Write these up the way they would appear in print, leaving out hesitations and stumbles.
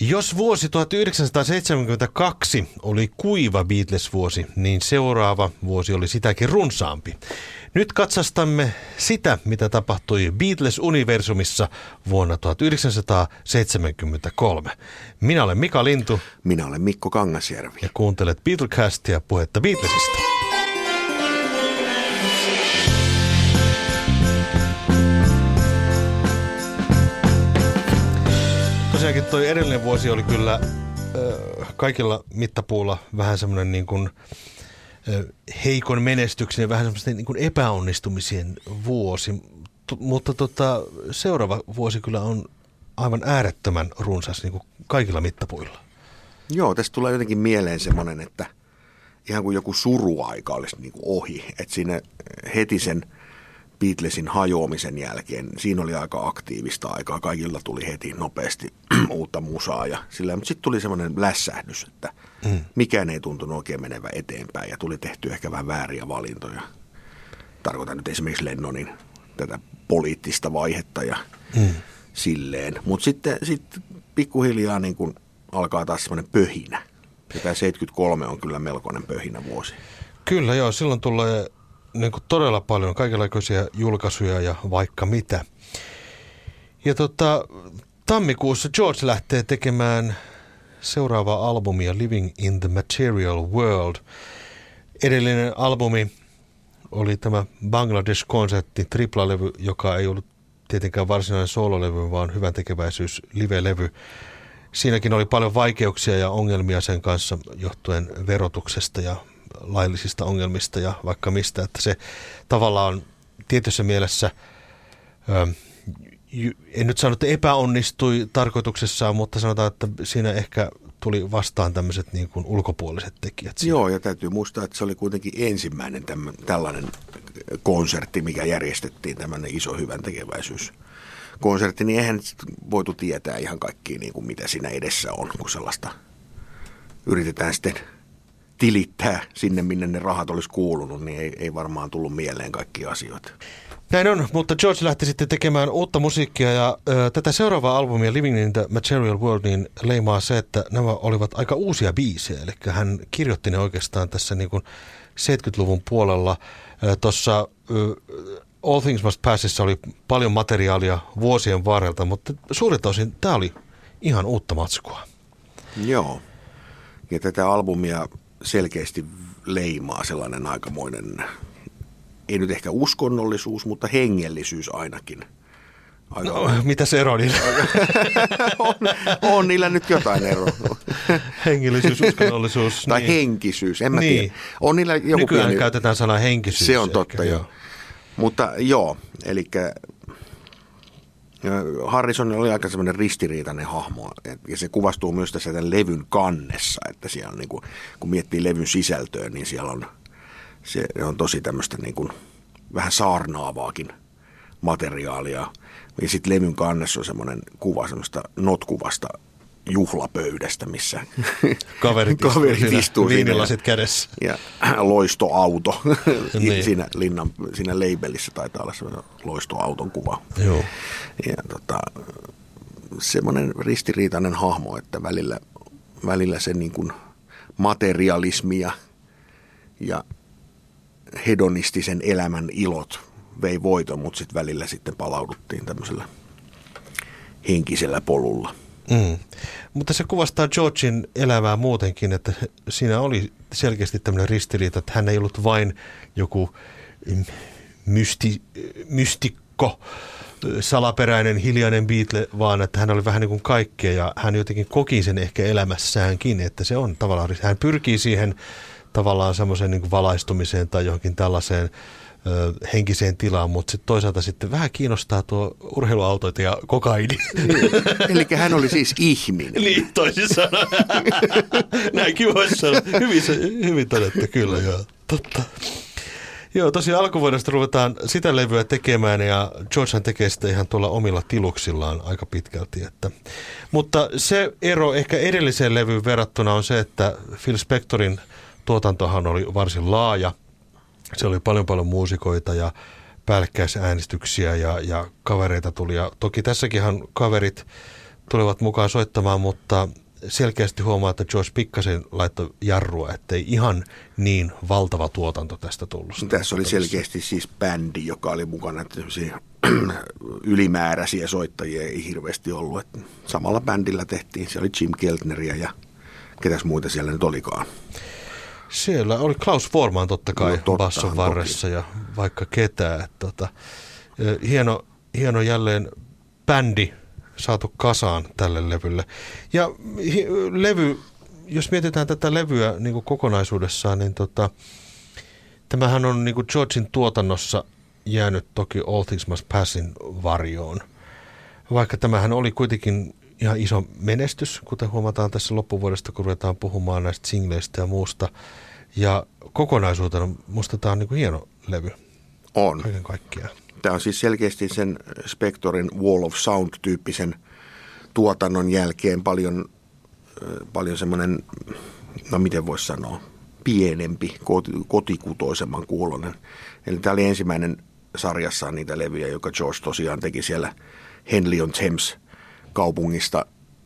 Jos vuosi 1972 oli kuiva Beatles-vuosi, niin seuraava vuosi oli sitäkin runsaampi. Nyt katsastamme sitä, mitä tapahtui Beatles-universumissa vuonna 1973. Minä olen Mika Lintu. Minä olen Mikko Kangasjärvi. Ja kuuntelet Beatlecastia, puhetta Beatlesista. Tosiaankin toi edellinen vuosi oli kyllä kaikilla mittapuulla vähän semmoinen niin kuin heikon menestyksen ja vähän semmoisten niin kuin epäonnistumisien vuosi. Mutta seuraava vuosi kyllä on aivan äärettömän runsas niin kuin kaikilla mittapuilla. Joo, tästä tulee jotenkin mieleen semmoinen, että ihan kuin joku suruaika olisi niin kuin ohi. Että siinä heti sen Beatlesin hajoamisen jälkeen, siinä oli aika aktiivista aikaa. Kaikilla tuli heti nopeasti uutta musaa. Mutta sitten tuli semmoinen lässähdys, että mikään ei tuntunut oikein menevä eteenpäin. Ja tuli tehty ehkä vähän vääriä valintoja. Tarkoitan nyt esimerkiksi Lennonin tätä poliittista vaihetta ja silleen. Mutta sitten pikkuhiljaa niin kun alkaa taas semmoinen pöhinä. Ja tämä 73 on kyllä melkoinen pöhinä vuosi. Kyllä joo, silloin tulee niin kuin todella paljon kaikenlaisia julkaisuja ja vaikka mitä. Ja tammikuussa George lähtee tekemään seuraavaa albumia Living in the Material World. Edellinen albumi oli tämä Bangladesh-konsertti, triplalevy, joka ei ollut tietenkään varsinainen soololevy, vaan hyväntekeväisyys live-levy. Siinäkin oli paljon vaikeuksia ja ongelmia sen kanssa johtuen verotuksesta ja laillisista ongelmista ja vaikka mistä, että se tavallaan tietyssä mielessä, en nyt sano, että epäonnistui tarkoituksessaan, mutta sanotaan, että siinä ehkä tuli vastaan tämmöiset niin kuin ulkopuoliset tekijät. Siinä. Joo, ja täytyy muistaa, että se oli kuitenkin ensimmäinen tällainen konsertti, mikä järjestettiin, tämmöinen iso hyväntekeväisyyskonsertti, niin eihän voitu tietää ihan kaikkia, niin kuin mitä siinä edessä on, kun sellaista yritetään sitten tilittää sinne, minne ne rahat olisi kuulunut, niin ei varmaan tullut mieleen kaikkia asioita. Näin on, mutta George lähti sitten tekemään uutta musiikkia ja tätä seuraavaa albumia Living in the Material World niin leimaa se, että nämä olivat aika uusia biisejä. Eli hän kirjoitti ne oikeastaan tässä niin kuin 70-luvun puolella. Tuossa All Things Must Passissa oli paljon materiaalia vuosien varrelta, mutta suurilta osin tämä oli ihan uutta matskua. Joo, ja tätä albumia selkeästi leimaa sellainen aikamoinen, ei nyt ehkä uskonnollisuus, mutta hengellisyys ainakin. No, mitä se ero niillä? on niillä nyt jotain eroa. Hengellisyys, uskonnollisuus. Tai niin. Henkisyys, en mä tiedä. On niillä joku nykyään pieni käytetään sanaa henkisyys. Se on totta, joo. Mutta joo, eli Harrison oli aika semmoinen ristiriitainen hahmo, ja se kuvastuu myös tässä tämän levyn kannessa, että siellä on, niin kuin, kun miettii levyn sisältöä, niin siellä se on tosi tämmöistä niin kuin, vähän saarnaavaakin materiaalia. Ja sitten levyn kannessa on semmoinen kuva semmoista notkuvasta juhlapöydästä, missä kaverit istuu viinilasit kädessä. Ja loistoauto. Niin. Siinä labelissä taitaa olla semmoinen loistoauton kuva. Joo. Ja semmoinen ristiriitainen hahmo, että välillä se niin kuin materialismia ja hedonistisen elämän ilot vei voiton, mutta sitten välillä sitten palauduttiin tämmöisellä henkisellä polulla. Mutta se kuvastaa Georgen elämää muutenkin, että siinä oli selkeästi tämmöinen ristiriita, että hän ei ollut vain joku mystikko, salaperäinen, hiljainen Beatle, vaan että hän oli vähän niin kuin kaikkea ja hän jotenkin koki sen ehkä elämässäänkin, että se on tavallaan, hän pyrkii siihen tavallaan semmoiseen niin kuin valaistumiseen tai johonkin tällaiseen henkiseen tilaan, mutta sitten toisaalta sitten vähän kiinnostaa tuo urheiluautoita ja kokaini. Niin. Eli hän oli siis ihminen. Niin, toisin sanoen. Näinkin voisi sanoa. Hyvin todettu, kyllä, joo. Totta. Joo, tosiaan alkuvuodesta ruvetaan sitä levyä tekemään ja Georgehan tekee sitä ihan tuolla omilla tiluksillaan aika pitkälti. Mutta se ero ehkä edelliseen levyyn verrattuna on se, että Phil Spectorin tuotantohan oli varsin laaja. Se oli paljon muusikoita ja päällekkäisäänestyksiä ja kavereita tuli. Ja toki tässäkinhan kaverit tulevat mukaan soittamaan, mutta selkeästi huomaa, että George pikkasen laittoi jarrua, ettei ihan niin valtava tuotanto tästä tullut. Tässä oli selkeästi siis bändi, joka oli mukana, että ylimääräisiä soittajia ei hirveästi ollut. Että samalla bändillä tehtiin, siellä oli Jim Keltneriä ja ketäs muita siellä nyt olikaan. Siellä oli Klaus Voormann totta kai basson varressa ja vaikka ketään. Hieno jälleen bändi saatu kasaan tälle levylle. Ja levy, jos mietitään tätä levyä niin kuin kokonaisuudessaan, niin tämähän on niin kuin Georgen tuotannossa jäänyt toki All Things Must Passin varjoon. Vaikka tämähän oli kuitenkin ihan iso menestys, kuten huomataan tässä loppuvuodesta, kun ruvetaan puhumaan näistä singleistä ja muusta. Ja kokonaisuutena musta tämä on niin kuin hieno levy. On. Kaiken kaikkiaan. Tämä on siis selkeästi sen Spectorin Wall of Sound-tyyppisen tuotannon jälkeen paljon semmoinen, no miten voisi sanoa, pienempi, kotikutoisemman kuulonen. Eli tämä oli ensimmäinen sarjassaan niitä levyjä, joka George tosiaan teki siellä Henley on Thames kaupungista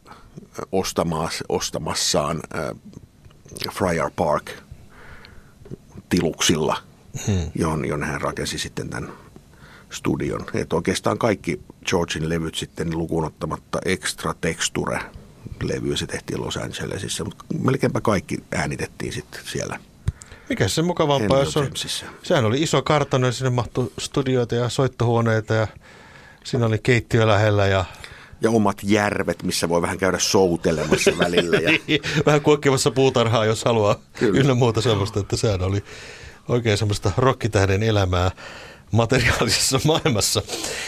ostamassaan Friar Park tiluksilla, johon hän rakensi sitten tämän studion. Että oikeastaan kaikki Georgen levyt sitten lukuun ottamatta Extra Texture-levyä se tehtiin Los Angelesissa, mutta melkeinpä kaikki äänitettiin sitten siellä. Mikä se mukavampaa, jos on, sehän oli iso kartano ja sinne mahtui studioita ja soittohuoneita ja siinä oli keittiö lähellä ja omat järvet, missä voi vähän käydä soutelemassa välillä. Ja vähän kuokkimassa puutarhaa, jos haluaa. Kyllä. Ynnä muuta sellaista, että sehän oli oikein semmoista rokkitähden elämää materiaalisessa maailmassa.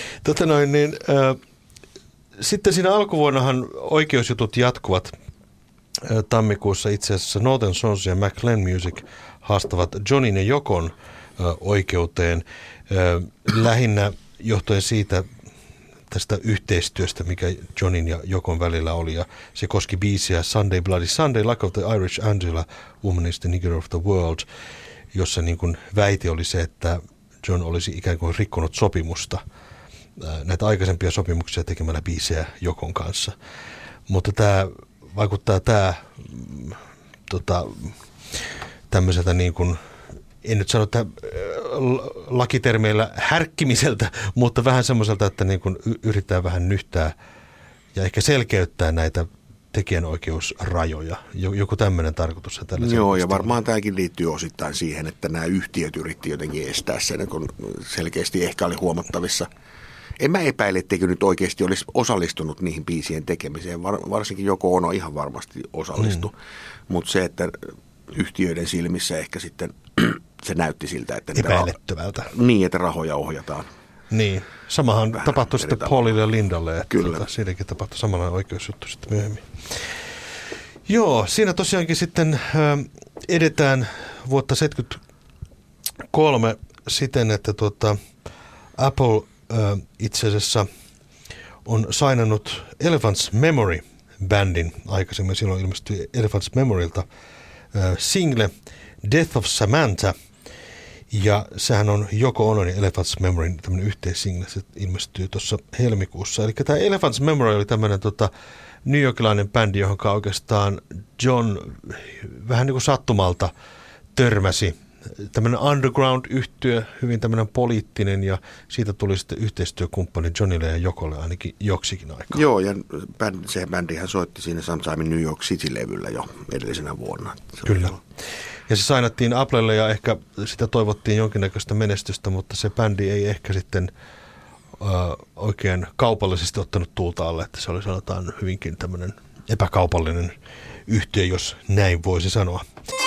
Sitten siinä alkuvuonnahan oikeusjutut jatkuvat. Tammikuussa itse asiassa Northern Sons ja McLean Music haastavat Johnin ja Yokon oikeuteen lähinnä johtuen siitä tästä yhteistyöstä, mikä Johnin ja Yokon välillä oli. Ja se koski biisiä Sunday Bloody Sunday, Luck of the Irish Angela, Woman is the Nigger of the World, jossa niin kuin väite oli se, että John olisi ikään kuin rikkonut sopimusta, näitä aikaisempia sopimuksia tekemällä biisejä Yokon kanssa. Mutta tämä vaikuttaa tämmöiseltä niin kuin, en nyt sano, että lakitermeillä härkkimiseltä, mutta vähän semmoiselta, että niin kuin yrittää vähän nyhtää ja ehkä selkeyttää näitä tekijänoikeusrajoja. Joku tämmöinen tarkoitus. Joo, ja varmaan tämäkin liittyy osittain siihen, että nämä yhtiöt yritti jotenkin estää sen, kun selkeästi ehkä oli huomattavissa. En mä epäile, etteikö nyt oikeasti olisi osallistunut niihin biisien tekemiseen. Varsinkin Yoko Ono ihan varmasti osallistui. Mutta se, että yhtiöiden silmissä ehkä sitten se näytti siltä, että epäilettömältä. Niin, että rahoja ohjataan. Niin, samahan vähän tapahtui sitten Paulille ja Lindalle. Että kyllä. Siinäkin tapahtui samanlainen oikeusjuttu sitten myöhemmin. Joo, siinä tosiaankin sitten edetään vuotta 1973 siten, että Apple itse asiassa on sainannut Elephant's Memory-bändin. Aikaisemmin silloin ilmestyi Elephant's Memorylta single Death of Samantha. Ja sehän on Yoko Onon ja Elephant's Memoryn tämmöinen yhteissingle, se ilmestyy tuossa helmikuussa. Eli tämä Elephant's Memory oli tämmöinen New Yorkilainen bändi, johon oikeastaan John vähän niin kuin sattumalta törmäsi. Tämmöinen underground-yhtyö, hyvin tämmöinen poliittinen, ja siitä tuli sitten yhteistyökumppani Johnille ja Yokolle ainakin joksikin aikaa. Joo, ja se bändihän soitti siinä Sometime in New York City-levyllä jo edellisenä vuonna. Kyllä. Ja se sainattiin Applelle ja ehkä sitä toivottiin jonkinnäköistä menestystä, mutta se bändi ei ehkä sitten oikein kaupallisesti ottanut tuulta alle, että se oli sanotaan hyvinkin tämmöinen epäkaupallinen yhtiö, jos näin voisi sanoa.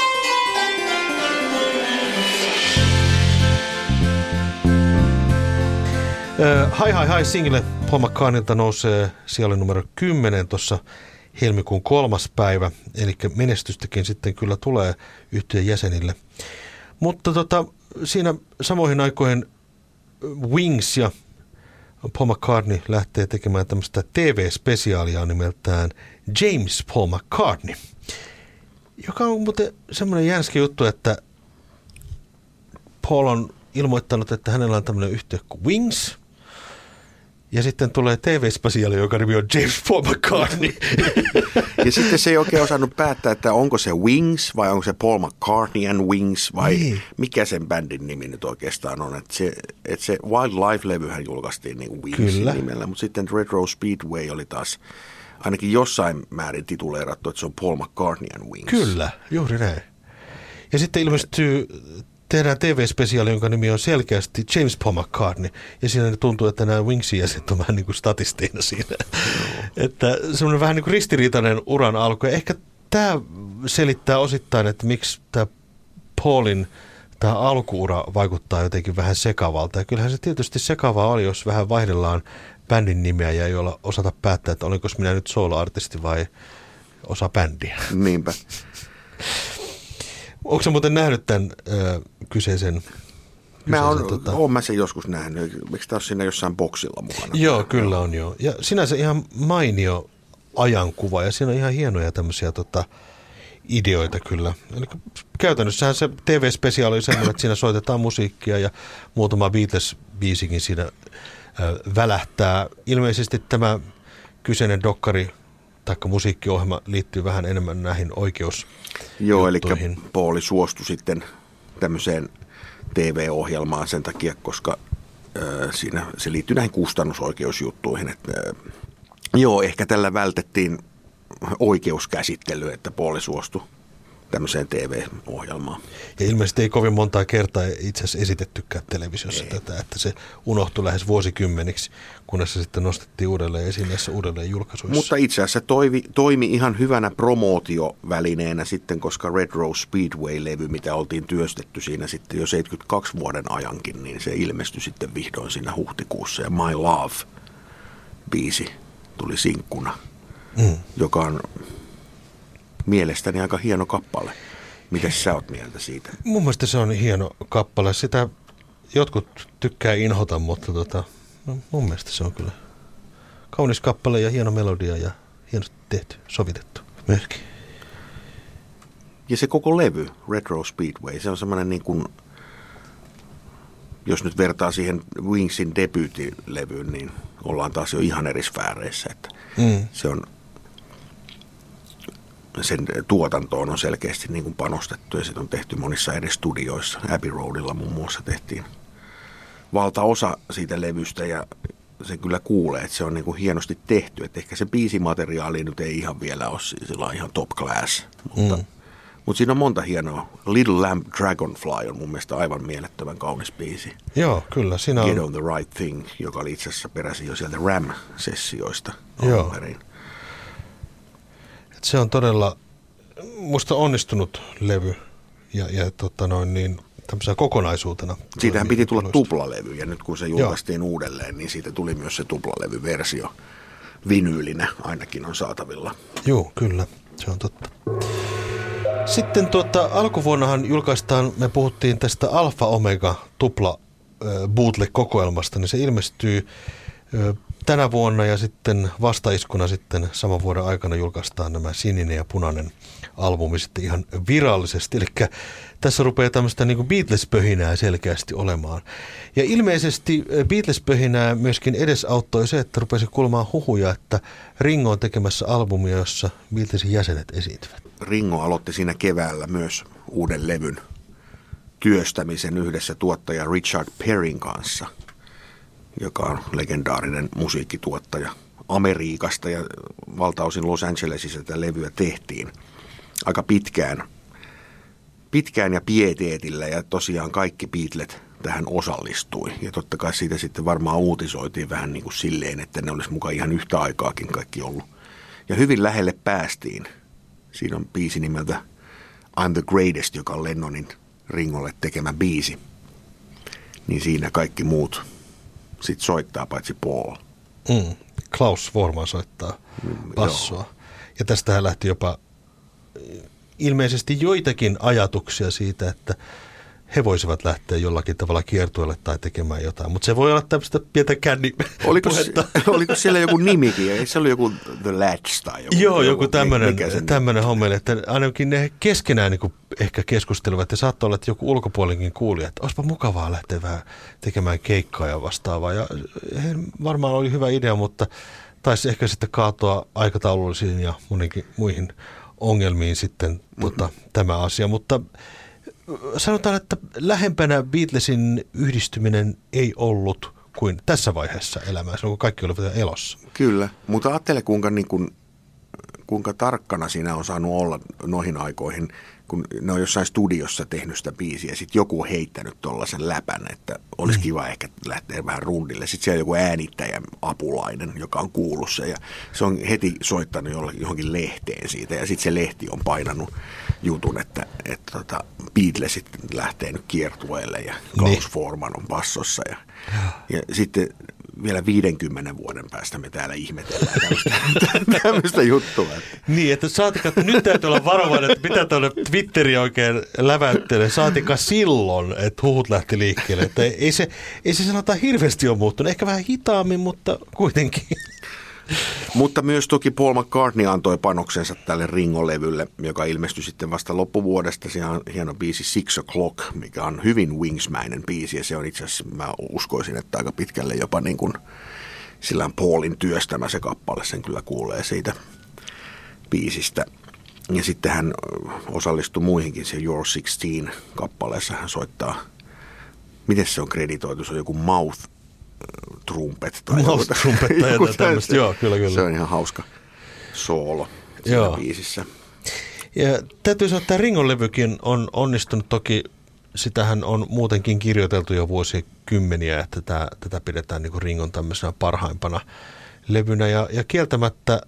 Hi single Paul McCartneylta nousee sijalle numero 10 tuossa helmikuun 3. päivä, eli menestystäkin sitten kyllä tulee yhtiön jäsenille. Mutta siinä samoihin aikoihin Wings ja Paul McCartney lähtee tekemään tämmöistä TV-spesiaalia nimeltään James Paul McCartney, joka on muuten semmoinen jänskä juttu, että Paul on ilmoittanut, että hänellä on tämmöinen yhtiö kuin Wings, Ja sitten tulee TV-spesiaali, joka nimi on James Paul McCartney. Ja sitten se ei oikein osannut päättää, että onko se Wings vai onko se Paul McCartney and Wings vai mikä sen bändin nimi nyt oikeastaan on. Että se Wildlife-levyhän julkaistiin niin kuin Wingsin nimellä, mutta sitten Retro Speedway oli taas ainakin jossain määrin tituleerattu, että se on Paul McCartney and Wings. Kyllä, juuri näin. Ja sitten ilmestyy, tehdään TV-spesiaali, jonka nimi on selkeästi James Paul McCartney. Ja siinä tuntuu, että nämä Wingsin jäsenet on vähän niin kuin statisteina siinä. Että semmoinen vähän niin kuin ristiriitainen uran alku. Ja ehkä tämä selittää osittain, että miksi tämä Paulin tämä alkuura vaikuttaa jotenkin vähän sekavalta. Ja kyllähän se tietysti sekavaa oli, jos vähän vaihdellaan bändin nimeä ja ei olla osata päättää, että olinko minä nyt solo-artisti vai osa bändiä. Niinpä. Onko sä muuten nähnyt tämän kyseisen? Oon mä sen joskus nähnyt. Eikö tämä ole siinä jossain boksilla mukana? Joo, kyllä on joo. Ja sinänsä ihan mainio ajankuva ja siinä on ihan hienoja tämmöisiä ideoita kyllä. Eli käytännössähän se TV-spesiaali oli semmoinen, että siinä soitetaan musiikkia ja muutama Beatles-biisikin siinä välähtää. Ilmeisesti tämä kyseinen dokkari tai musiikkiohjelma liittyy vähän enemmän näihin oikeusjuttuihin. Joo, eli Pauli suostui sitten tämmöiseen TV-ohjelmaan sen takia, koska siinä se liittyy näihin kustannusoikeusjuttuihin. Että, joo, ehkä tällä vältettiin oikeuskäsittelyä, että Pauli suostui tämmöiseen TV-ohjelmaan. Ja ilmeisesti ei kovin montaa kertaa itse asiassa esitettykään televisiossa tätä, että se unohtui lähes vuosikymmeniksi, kunnes se sitten nostettiin uudelleen esiin näissä uudelleen julkaisuissa. Mutta itse asiassa toimi ihan hyvänä promootiovälineenä sitten, koska Retro Speedway-levy, mitä oltiin työstetty siinä sitten jo 72 vuoden ajankin, niin se ilmestyi sitten vihdoin siinä huhtikuussa. Ja My Love-biisi tuli sinkkuna, joka on mielestäni aika hieno kappale. Mites sä oot mieltä siitä? Mun mielestä se on hieno kappale. Sitä jotkut tykkää inhota, mutta mun mielestä se on kyllä kaunis kappale ja hieno melodia ja hienosti tehty, sovitettu myöskin. Ja se koko levy, Retro Speedway, se on semmoinen niin kuin, jos nyt vertaa siihen Wingsin debyytilevyyn, niin ollaan taas jo ihan eri sfääreissä, että se on sen tuotantoon on selkeästi niin kuin panostettu ja se on tehty monissa eri studioissa. Abbey Roadilla muun muassa tehtiin valtaosa siitä levystä ja se kyllä kuulee, että se on niin kuin hienosti tehty. Että ehkä se biisimateriaali nyt ei ihan vielä ole sillä ihan top class, mutta siinä on monta hienoa. Little Lamb Dragonfly on mun mielestä aivan mielettömän kaunis biisi. Joo, kyllä. Siinä on Get on the Right Thing, joka oli itse asiassa peräisin jo sieltä Ram-sessioista alunperin. Se on todella musta onnistunut levy ja tämmöisenä kokonaisuutena. Siitähän piti tulla tuplalevy ja nyt kun se julkaistiin uudelleen, niin siitä tuli myös se tuplalevyversio. Vinyylinä ainakin on saatavilla. Joo, kyllä. Se on totta. Sitten alkuvuonnahan julkaistaan, me puhuttiin tästä Alfa Omega tupla bootleg-kokoelmasta, niin se ilmestyy tänä vuonna ja sitten vastaiskuna sitten saman vuoden aikana julkaistaan nämä sininen ja punainen albumi sitten ihan virallisesti. Eli tässä rupeaa tämmöistä niin kuin Beatles-pöhinää selkeästi olemaan. Ja ilmeisesti Beatles-pöhinää myöskin edesauttoi se, että rupesi kuulemaan huhuja, että Ringo on tekemässä albumia, jossa Beatlesin jäsenet esiintyvät. Ringo aloitti siinä keväällä myös uuden levyn työstämisen yhdessä tuottaja Richard Perrin kanssa, joka on legendaarinen musiikkituottaja Amerikasta ja valtaosin Los Angelesissa tätä levyä tehtiin aika pitkään ja pieteetillä ja tosiaan kaikki Beatlet tähän osallistui. Ja totta kai siitä sitten varmaan uutisoitiin vähän niin kuin silleen, että ne olisi mukaan ihan yhtä aikaakin kaikki ollut. Ja hyvin lähelle päästiin. Siinä on biisi nimeltä I'm the Greatest, joka on Lennonin Ringolle tekemä biisi. Niin siinä kaikki muut sitten soittaa paitsi Paul. Klaus Voormann soittaa bassoa. Ja tästähän lähti jopa ilmeisesti joitakin ajatuksia siitä, että voisivat lähteä jollakin tavalla kiertueelle tai tekemään jotain. Mutta se voi olla tämmöistä pientä kännipuhetta. Oliko siellä joku nimikin? Ei se ollut joku The Latch tai joku? Joo, joku tämmöinen hommeli, että ainakin ne keskenään niin ehkä keskustelevat ja saattoi olla, että joku ulkopuolinkin kuuli, että olisipa mukavaa lähteä vähän tekemään keikkaa ja vastaavaa. Ja varmaan oli hyvä idea, mutta taisi ehkä sitten kaatua aikataulullisiin ja monikin muihin ongelmiin sitten tämä asia. Mutta sanotaan, että lähempänä Beatlesin yhdistyminen ei ollut kuin tässä vaiheessa elämää, silloin kun kaikki olivat elossa. Kyllä, mutta ajattele kuinka tarkkana siinä on saanut olla noihin aikoihin, kun ne on jossain studiossa tehnyt sitä biisiä ja sitten joku on heittänyt tuollaisen läpän, että olisi kiva ehkä lähteä vähän rundille. Sitten siellä on joku äänittäjä apulainen, joka on kuullut se ja se on heti soittanut johonkin lehteen siitä ja sitten se lehti on painanut jutun, että Beatlesit lähtee nyt kiertueelle ja Klaus Forman on bassossa ja sitten vielä 50 vuoden päästä me täällä ihmetellään tämmöistä juttua. Niin, että saatika, nyt täytyy olla varovainen, että mitä tuonne Twitteri oikein läväyttelee, saatika silloin, että huhut lähti liikkeelle. Että ei se sanotaan hirveästi ole muuttunut, ehkä vähän hitaammin, mutta kuitenkin. Mutta myös toki Paul McCartney antoi panoksensa tälle Ringo-levylle, joka ilmestyi sitten vasta loppuvuodesta. Se on hieno biisi Six O'Clock, mikä on hyvin Wings-mäinen biisi. Ja se on itse asiassa, mä uskoisin, että aika pitkälle jopa niin kuin sillään Paulin työstämä se kappale. Sen kyllä kuulee siitä biisistä. Ja sitten hän osallistui muihinkin, se You're 16 kappaleessa hän soittaa, miten se on kreditoitu, se on joku mouth trumpet tai joku tämmöistä. Joo, kyllä. Se on ihan hauska soolo siinä biisissä. Ja täytyy sanoa, että Ringon levykin on onnistunut toki, sitähän on muutenkin kirjoiteltu jo vuosikymmeniä, että tätä pidetään niin kuin Ringon tämmöisenä parhaimpana levynä. Ja kieltämättä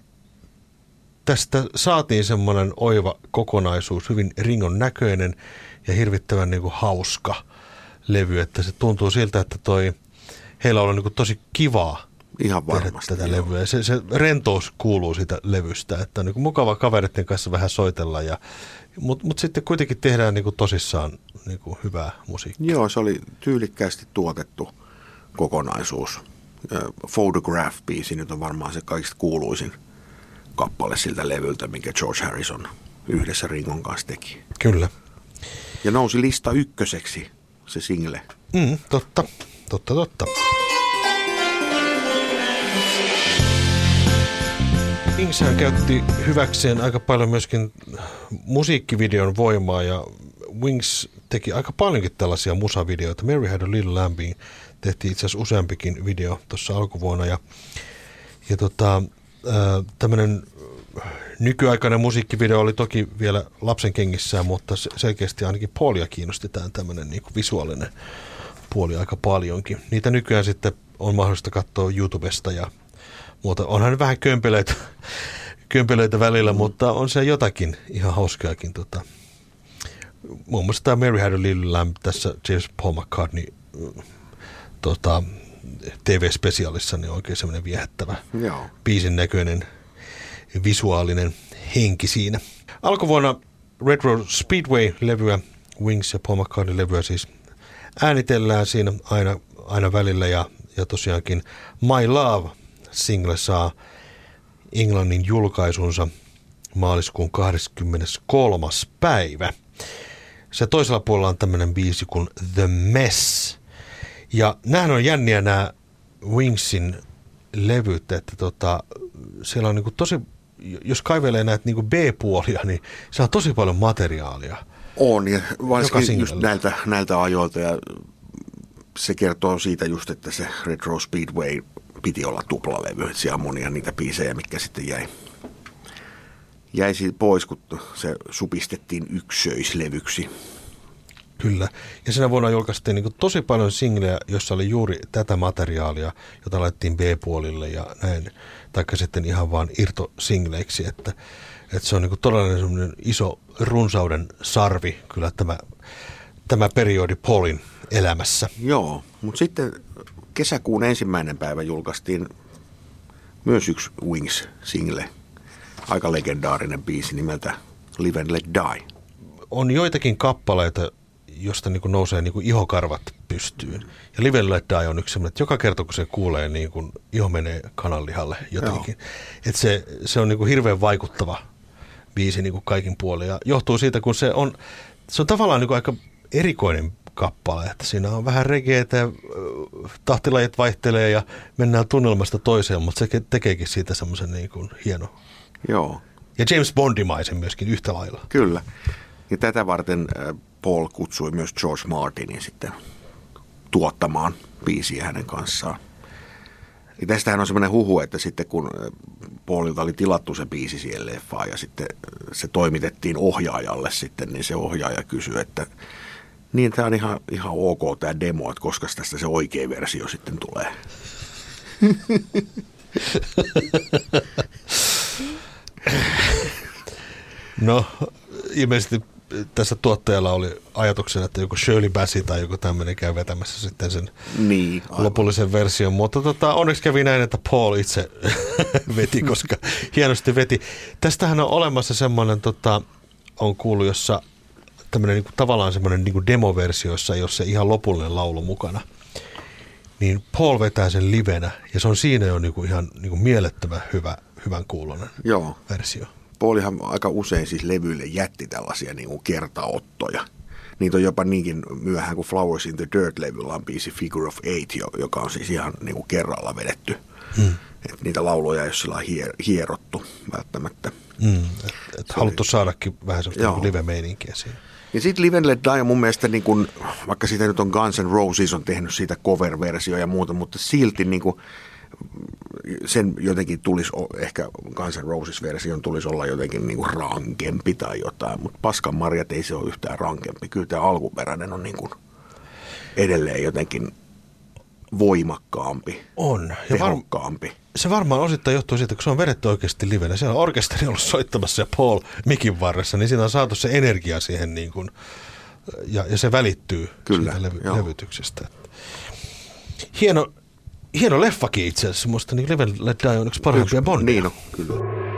tästä saatiin semmoinen oiva kokonaisuus, hyvin Ringon näköinen ja hirvittävän niin kuin hauska levy, että se tuntuu siltä, että heillä on niin tosi kivaa ihan varmasti tätä levyä. Se rentous kuuluu siitä levystä, että on niin mukava kavereiden kanssa vähän soitella, mutta sitten kuitenkin tehdään niin tosissaan niin hyvää musiikkia. Joo, se oli tyylikkäästi tuotettu kokonaisuus. Photograph-biisi nyt on varmaan se kaikista kuuluisin kappale siltä levyltä, minkä George Harrison yhdessä Ringon kanssa teki. Kyllä. Ja nousi lista ykköseksi se single. Totta. Wingshän käytti hyväkseen aika paljon myöskin musiikkivideon voimaa ja Wings teki aika paljonkin tällaisia musavideoita. Mary Had a Little Lambiin tehtiin itse asiassa useampikin video tuossa alkuvuonna ja tämmöinen nykyaikainen musiikkivideo oli toki vielä lapsen kengissään, mutta selkeästi ainakin Paulia kiinnosti tämmöinen niin kuin visuaalinen puoli aika paljonkin. Niitä nykyään sitten on mahdollista katsoa YouTubesta ja muuta. Onhan ne vähän kömpelöitä välillä, mutta on se jotakin ihan hauskaakin. Muun muassa tämä Mary Had a Little Lamb tässä James Paul McCartney TV-spesiaalissa niin oikein semmoinen viehättävä biisin näköinen visuaalinen henki siinä. Alkuvuonna Red Road Speedway-levyä, Wings ja Paul McCartney-levyä siis äänitellään siinä aina välillä ja tosiaankin My Love-single saa Englannin julkaisunsa maaliskuun 23. päivä. Se toisella puolella on tämmöinen biisi kuin The Mess. Ja nämähän on jänniä nämä Wingsin levyt, että siellä on niinku tosi, jos kaivelee näitä niinku B-puolia, niin se on tosi paljon materiaalia. On, ja varsinkin just näiltä ajoilta, ja se kertoo siitä just, että se Retro Speedway piti olla tuplalevy, että siellä on monia niitä biisejä, mitkä sitten jäi pois, kun se supistettiin yksöislevyksi. Kyllä, ja sinä vuonna julkaistiin niin tosi paljon singlejä, jossa oli juuri tätä materiaalia, jota laitettiin B-puolille ja näin, taikka sitten ihan vaan irtosingleiksi, että se on niin todella semmoinen iso runsauden sarvi kyllä tämä periodi Paulin elämässä. Joo, mutta sitten kesäkuun 1. päivä julkaistiin myös yksi Wings-single, aika legendaarinen biisi nimeltä Live and Let Die. On joitakin kappaleita, josta niin kuin nousee niin kuin ihokarvat pystyyn. Ja Live Let Die on yksi sellainen, että joka kerta kun se kuulee, niin kuin iho menee kananlihalle jotenkin. Että se on niin kuin hirveän vaikuttava biisi niin kuin kaikin puolin. Ja johtuu siitä, kun se on tavallaan niin kuin aika erikoinen kappale, että siinä on vähän regeetä ja tahtilajit vaihtelee ja mennään tunnelmasta toiseen, mutta se tekeekin siitä semmoisen niin kuin hieno. Joo. Ja James Bondimaisen myöskin yhtä lailla. Kyllä. Ja tätä varten Paul kutsui myös George Martinin sitten tuottamaan biisiä hänen kanssaan. Ja tästähän on semmoinen huhu, että sitten kun Paulilta oli tilattu se biisi siihen leffaan ja sitten se toimitettiin ohjaajalle sitten, niin se ohjaaja kysyi, että niin tämä on ihan ok tämä demo, että koska tästä se oikea versio sitten tulee. No, ilmeisesti tässä tuottajalla oli ajatuksena, että joku Shirley Bassey tai joku tämmöinen käy vetämässä sitten sen lopullisen version. Mutta onneksi kävi näin, että Paul itse veti, koska hienosti veti. Tästähän on olemassa semmoinen, on kuullut, jossa tämmöinen niin kuin, tavallaan semmoinen niin kuin demoversio, jossa ei ole se ihan lopullinen laulu mukana. Niin Paul vetää sen livenä ja se on siinä jo niin kuin ihan niin kuin mielettömän hyvän kuuloinen versio. Paulihan aika usein siis levyille jätti tällaisia niin kuin kertaottoja. Niitä on jopa niinkin myöhään kuin Flowers in the Dirt-levyllä on biisi Figure of Eight, joka on siis ihan niin kuin kerralla vedetty. Et niitä lauloja ei ole sillä hierottu välttämättä. Haluttu saadakin vähän sellaista live-meininkiä siihen. Ja sitten Live Let Die on mun mielestä, niin kun, vaikka siitä nyt on Guns N' Roses on tehnyt siitä cover-versio ja muuta, mutta silti niin kun, sen jotenkin tulisi, ehkä Guns N' Roses-version tulisi olla jotenkin niin kuin rankempi tai jotain, mutta Paskan Marjat ei se ole yhtään rankempi. Kyllä tämä alkuperäinen on niin kuin edelleen jotenkin voimakkaampi, tehokkaampi. Se varmaan osittain johtuu siitä, kun se on vedetty oikeasti livenä. Siellä on orkesteri ollut soittamassa ja Paul mikin varressa, niin siinä on saatu se energia siihen niin kuin, ja se välittyy siitä levytyksestä. Hieno leffakin itse asiassa. Musta niin Live Let Die on yksi parhaimpia Bondia. Niin on, kyllä.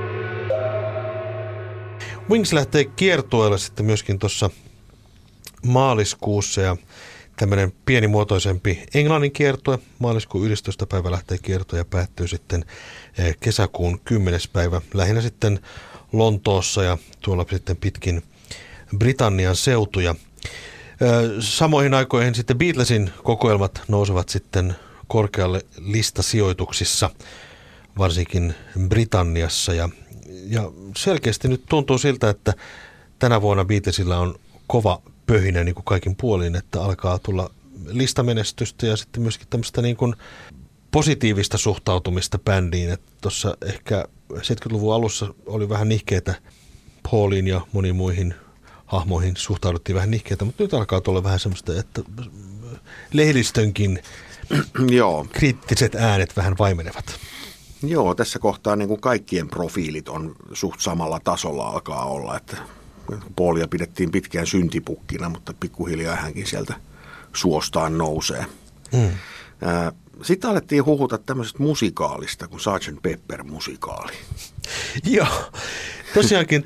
Wings lähtee kiertueelle sitten myöskin tuossa maaliskuussa ja tämmöinen pienimuotoisempi englannin kiertue. Maaliskuun 11. päivä lähtee kiertue ja päättyy sitten kesäkuun 10. päivä. Lähinnä sitten Lontoossa ja tuolla sitten pitkin Britannian seutuja. Samoihin aikoihin sitten Beatlesin kokoelmat nousevat sitten korkealle listasijoituksissa, varsinkin Britanniassa. Ja selkeästi nyt tuntuu siltä, että tänä vuonna Beatlesilla on kova pöhinä niin kuin kaikin puolin, että alkaa tulla listamenestystä ja sitten myöskin tämmöistä niin kuin positiivista suhtautumista bändiin. Että tuossa ehkä 70-luvun alussa oli vähän nihkeitä Pauliin ja moniin muihin hahmoihin suhtauduttiin vähän nihkeitä, mutta nyt alkaa tulla vähän semmoista, että lehdistönkin kriittiset äänet vähän vaimenevat. Joo, tässä kohtaa niin kuin kaikkien profiilit on suht samalla tasolla alkaa olla, että Paulia pidettiin pitkään syntipukkina, mutta pikkuhiljaa hänkin sieltä suostaan nousee. Sitten alettiin huhuta tämmöisestä musikaalista kuin Sgt. Pepper-musikaali. Joo, tosiaankin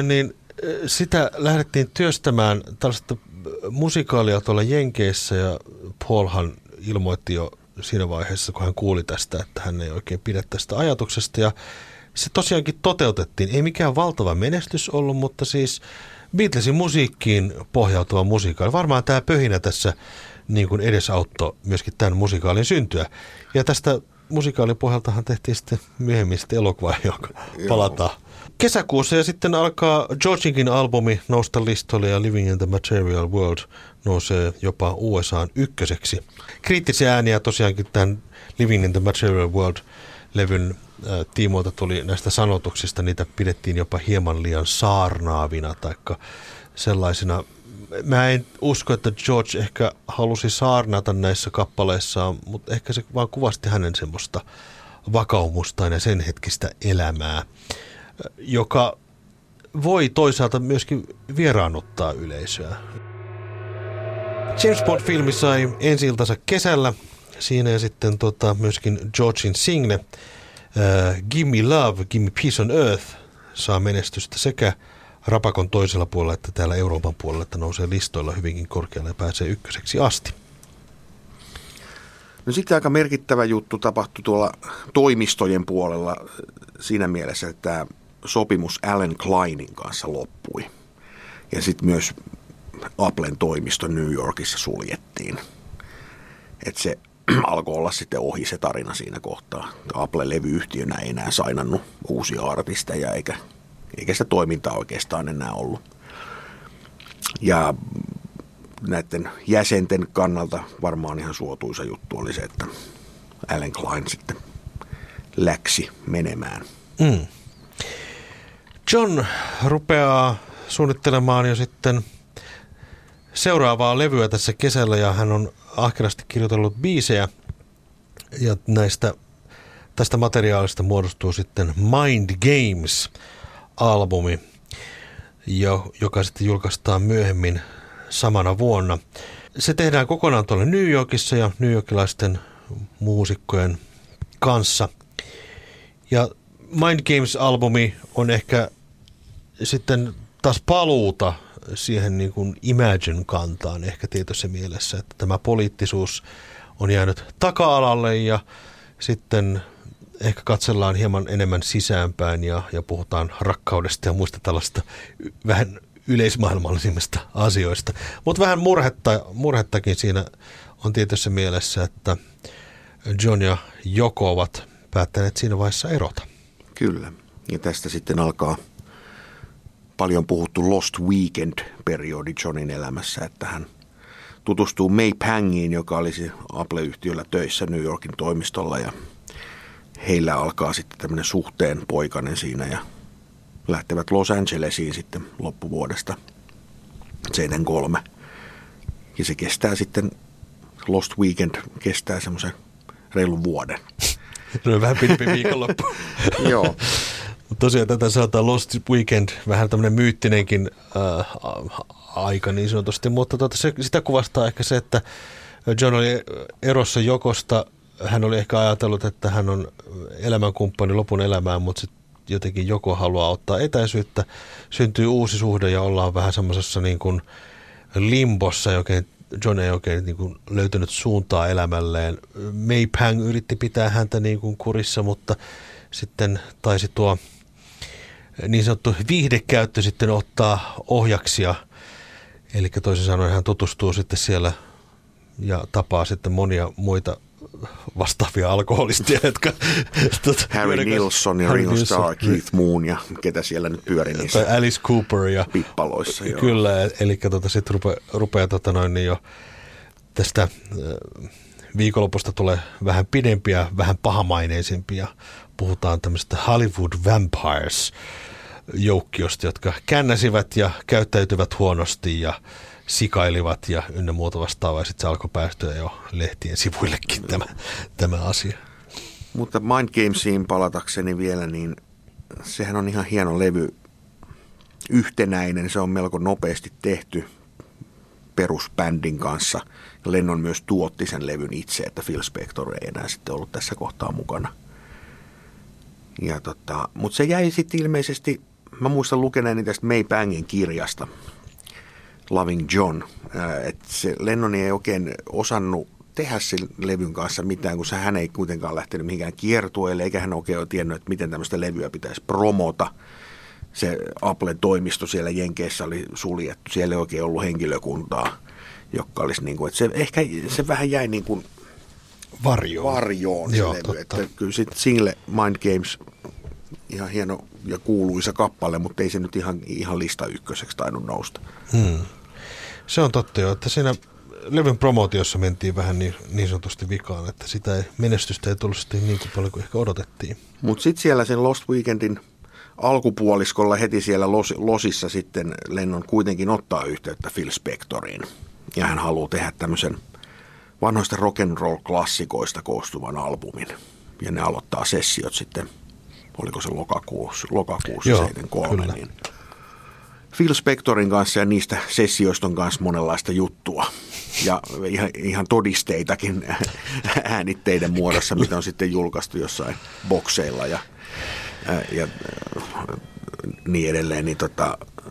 sitä lähdettiin työstämään tällaista musikaalia tuolla Jenkeissä ja Paulhan ilmoitti jo siinä vaiheessa, kun hän kuuli tästä, että hän ei oikein pidä tästä ajatuksesta ja se tosiaankin toteutettiin. Ei mikään valtava menestys ollut, mutta siis Beatlesin musiikkiin pohjautuva musikaali. Varmaan tämä pöhinä tässä niin kuin edesauttoi myöskin tämän musikaalin syntyä. Ja tästä musikaalipohjaltahan tehtiin sitten myöhemmin sitten elokuva, joka palataan kesäkuussa. Ja sitten alkaa Georginkin albumi nousta listoille ja Living in the Material World nousee jopa USA:n ykköseksi. Kriittisiä ääniä tosiaankin tämän Living in the Material World-levyn tiimoilta tuli näistä sanotuksista, niitä pidettiin jopa hieman liian saarnaavina tai sellaisina. Mä en usko, että George ehkä halusi saarnata näissä kappaleissaan, mutta ehkä se vaan kuvasti hänen semmoista vakaumustaan ja sen hetkistä elämää, joka voi toisaalta myöskin vieraannuttaa yleisöä. James Bond-filmi sai ensi-iltansa kesällä. Siinä ja sitten myöskin Georgin single Give Me Love, Give Me Peace on Earth saa menestystä sekä rapakon toisella puolella että täällä Euroopan puolella, että nousee listoilla hyvinkin korkealle ja pääsee ykköseksi asti. No sitten aika merkittävä juttu tapahtui tuolla toimistojen puolella siinä mielessä, että tämä sopimus Alan Kleinin kanssa loppui. Ja sitten myös Applen toimisto New Yorkissa suljettiin. Että se alkoi olla sitten ohi se tarina siinä kohtaa. Apple-levyyhtiönä ei enää sainannut uusia artisteja eikä sitä toimintaa oikeastaan enää ollut. Ja näiden jäsenten kannalta varmaan ihan suotuisa juttu oli se, että Alan Klein sitten läksi menemään. John rupeaa suunnittelemaan jo sitten seuraavaa levyä tässä kesällä ja hän on ahkerasti kirjoitellut biisejä ja tästä materiaalista muodostuu sitten Mind Games-albumi, joka sitten julkaistaan myöhemmin samana vuonna. Se tehdään kokonaan tuolla New Yorkissa ja newyorkilaisten muusikkojen kanssa. Ja Mind Games-albumi on ehkä sitten taas paluuta siihen niin kuin Imagine-kantaan ehkä tietyssä mielessä, että tämä poliittisuus on jäänyt taka-alalle ja sitten ehkä katsellaan hieman enemmän sisäänpäin ja puhutaan rakkaudesta ja muista tällaista vähän yleismaailmallisimmista asioista. Mutta vähän murhettakin siinä on tietyssä mielessä, että John ja Yoko ovat päättäneet siinä vaiheessa erota. Kyllä, ja tästä sitten alkaa paljon puhuttu Lost Weekend-periodi Johnin elämässä, että hän tutustuu May Pangiin, joka olisi Apple-yhtiöllä töissä New Yorkin toimistolla ja heillä alkaa sitten tämmöinen suhteen poikainen siinä ja lähtevät Los Angelesiin sitten loppuvuodesta 73. Ja se kestää sitten, Lost Weekend kestää semmoisen reilun vuoden. No vähän pidempi viikonloppu. Joo. Tosiaan tätä sanotaan Lost Weekend, vähän tämmöinen myyttinenkin aika niin sanotusti, mutta sitä kuvastaa ehkä se, että John oli erossa Yokosta. Hän oli ehkä ajatellut, että hän on elämänkumppani lopun elämään, mutta sitten jotenkin Yoko haluaa ottaa etäisyyttä. Syntyy uusi suhde ja ollaan vähän semmoisessa niin kuin limbossa. John ei oikein niin kuin löytänyt suuntaa elämälleen. May Pang yritti pitää häntä niin kuin kurissa, mutta sitten taisi tuo niin sanottu viihdekäyttö sitten ottaa ohjaksia. Eli toisin sanoen hän tutustuu sitten siellä ja tapaa sitten monia muita vastaavia alkoholistia, jotka Harry Nilsson ja Ringo Starr, Keith Moon ja ketä siellä nyt pyöri niissä. Tai Alice Cooper ja pippaloissa. Joo. Kyllä, eli sitten rupeaa jo tästä viikonlopusta tulee vähän pidempiä, vähän pahamaineisempia. Puhutaan tämmöistä Hollywood Vampires joukkiosta, jotka käännäsivät ja käyttäytyvät huonosti ja sikailivat ja ynnä muuta vastaavaa. Ja sitten se alkoi päästyä jo lehtien sivuillekin tämä asia. Mutta Mind Gamesiin palatakseni vielä, niin sehän on ihan hieno levy. Yhtenäinen, se on melko nopeasti tehty perusbändin kanssa. Ja Lennon myös tuotti sen levyn itse, että Phil Spector ei enää sitten ollut tässä kohtaa mukana. Mutta se jäi sitten ilmeisesti, mä muistan lukeneeni tästä May Pangin kirjasta, Loving John, että se Lennon ei oikein osannut tehdä sen levyn kanssa mitään, kun hän ei kuitenkaan lähtenyt mihinkään kiertueelle, eikä hän oikein tiennyt, että miten tämmöistä levyä pitäisi promota. Se Apple-toimisto siellä Jenkeissä oli suljettu, siellä ei oikein ollut henkilökuntaa, joka olisi niin kuin, että se vähän jäi niin kuin varjoon se levy. Totta. Että kyllä sitten single Mind Games ihan hieno ja kuuluisa kappale, mutta ei se nyt ihan lista ykköseksi tainnut nousta. Se on totta jo, että siinä levyn promootiossa mentiin vähän niin sanotusti vikaan, että menestystä ei tullut sitten niin paljon kuin ehkä odotettiin. Mutta sitten siellä sen Lost Weekendin alkupuoliskolla heti siellä Losissa sitten Lennon kuitenkin ottaa yhteyttä Phil Spectoriin. Ja hän haluaa tehdä tämmöisen vanhoista rock'n'roll-klassikoista koostuvan albumin. Ja ne aloittaa sessiot sitten, oliko se lokakuussa 73. Niin Phil Spectorin kanssa ja niistä sessioista on kanssa monenlaista juttua. Ja ihan todisteitakin äänitteiden muodossa, mitä on sitten julkaistu jossain bokseilla ja niin edelleen. Niin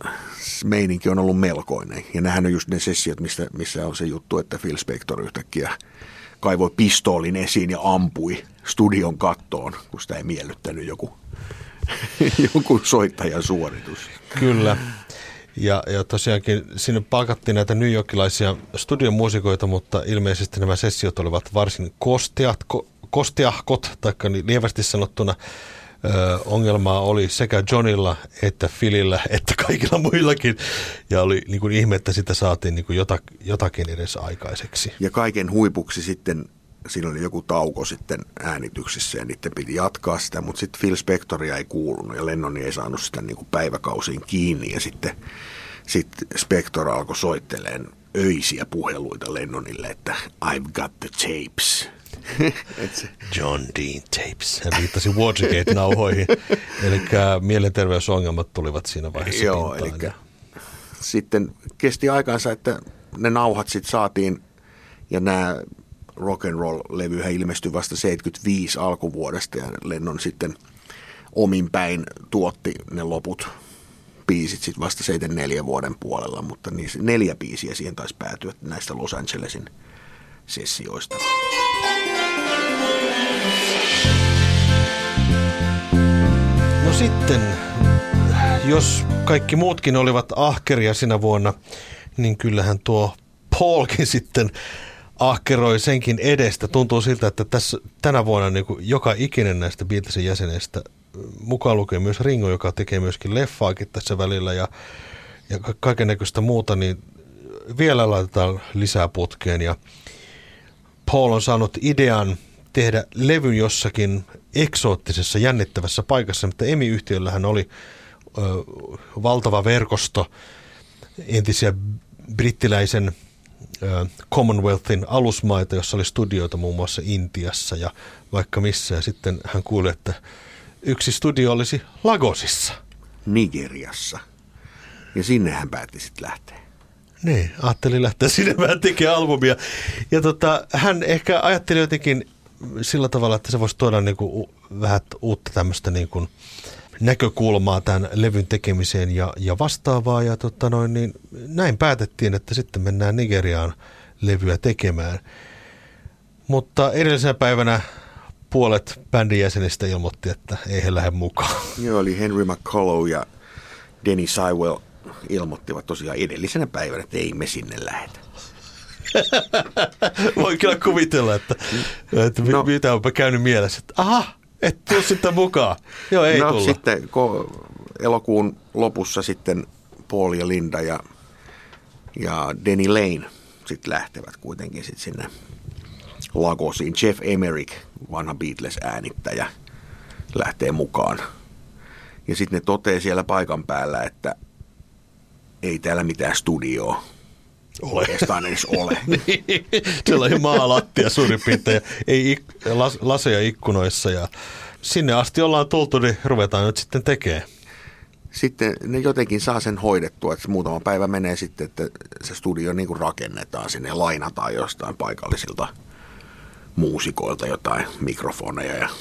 meininki on ollut melkoinen. Ja nämähän on just ne sessiot, missä on se juttu, että Phil Spector yhtäkkiä kaivoi pistoolin esiin ja ampui studion kattoon, kun sitä ei miellyttänyt joku soittajan suoritus. Kyllä. Ja tosiaankin sinne palkattiin näitä newyorkilaisia studiomuusikoita, mutta ilmeisesti nämä sessiot olivat varsin kostiahkot, taikka niin lievästi sanottuna ongelmaa oli sekä Johnilla että Philillä että kaikilla muillakin. Ja oli niin kuin ihme, että sitä saatiin niin kuin jotakin edes aikaiseksi. Ja kaiken huipuksi sitten, siinä oli joku tauko sitten äänityksissä ja niiden piti jatkaa sitä, mutta sitten Phil Spectoria ei kuulunut ja Lennon ei saanut sitä niin kuin päiväkausiin kiinni ja sitten Spector alkoi soitteleen öisiä puheluita Lennonille, että I've got the tapes. John Dean tapes. Hän viittasi Watergate-nauhoihin. Eli mielenterveysongelmat tulivat siinä vaiheessa Joo, eli sitten kesti aikansa, että ne nauhat sitten saatiin ja nämä rock and roll-levyhän ilmestyi vasta 75 alkuvuodesta ja Lennon sitten omin päin tuotti ne loput biisit sitten vasta 74 vuoden puolella, mutta niissä 4 biisiä siihen taisi päätyä näistä Los Angelesin sessioista. No sitten, jos kaikki muutkin olivat ahkeria sinä vuonna, niin kyllähän tuo Paulkin sitten ahkeroi senkin edestä. Tuntuu siltä, että tänä vuonna niin kuin joka ikinen näistä Beatlesin jäsenestä, mukaan lukee myös Ringo, joka tekee myöskin leffaakin tässä välillä ja kaikennäköistä muuta, niin vielä laitetaan lisää putkeen. Ja Paul on saanut idean tehdä levyn jossakin eksoottisessa, jännittävässä paikassa, mutta EMI-yhtiöllähän oli valtava verkosto entisiä brittiläisen Commonwealthin alusmaita, jossa oli studioita muun muassa Intiassa ja vaikka missä. Ja sitten hän kuuli, että yksi studio olisi Lagosissa. Nigeriassa. Ja sinne hän päätti sitten lähteä. Niin, ajattelin lähteä sinne vähän tekemään albumia. Ja hän ehkä ajatteli jotenkin sillä tavalla, että se voisi tuoda niin kuin vähän uutta tämmöistä niin kuin näkökulmaa tämän levyn tekemiseen ja vastaavaa. Ja niin näin päätettiin, että sitten mennään Nigeriaan levyä tekemään. Mutta edellisenä päivänä puolet bändin jäsenistä ilmoitti, että ei he lähde mukaan. Joo, eli Henry McCullough ja Denny Seiwell ilmoittivat tosiaan edellisenä päivänä, että ei me sinne lähetä. Voi kyllä kuvitella, että mitä onpa käynyt mielessä, että aha, et tuu sitten mukaan. Joo, ei tulla. Sitten elokuun lopussa sitten Paul ja Linda ja Denny Lane sitten lähtevät kuitenkin sitten sinne Lagosiin. Jeff Emerick, vanha Beatles-äänittäjä, lähtee mukaan. Ja sitten ne toteaa siellä paikan päällä, että ei täällä mitään studioa oikeastaan edes ole. Siellä on maalattia suurin piirtein, ei laseja ikkunoissa ja sinne asti ollaan tultu, niin ruvetaan nyt sitten tekemään. Sitten ne jotenkin saa sen hoidettua, että muutama päivä menee sitten, että se studio niin kuin rakennetaan sinne ja lainataan jostain paikallisilta muusikoilta jotain mikrofoneja ja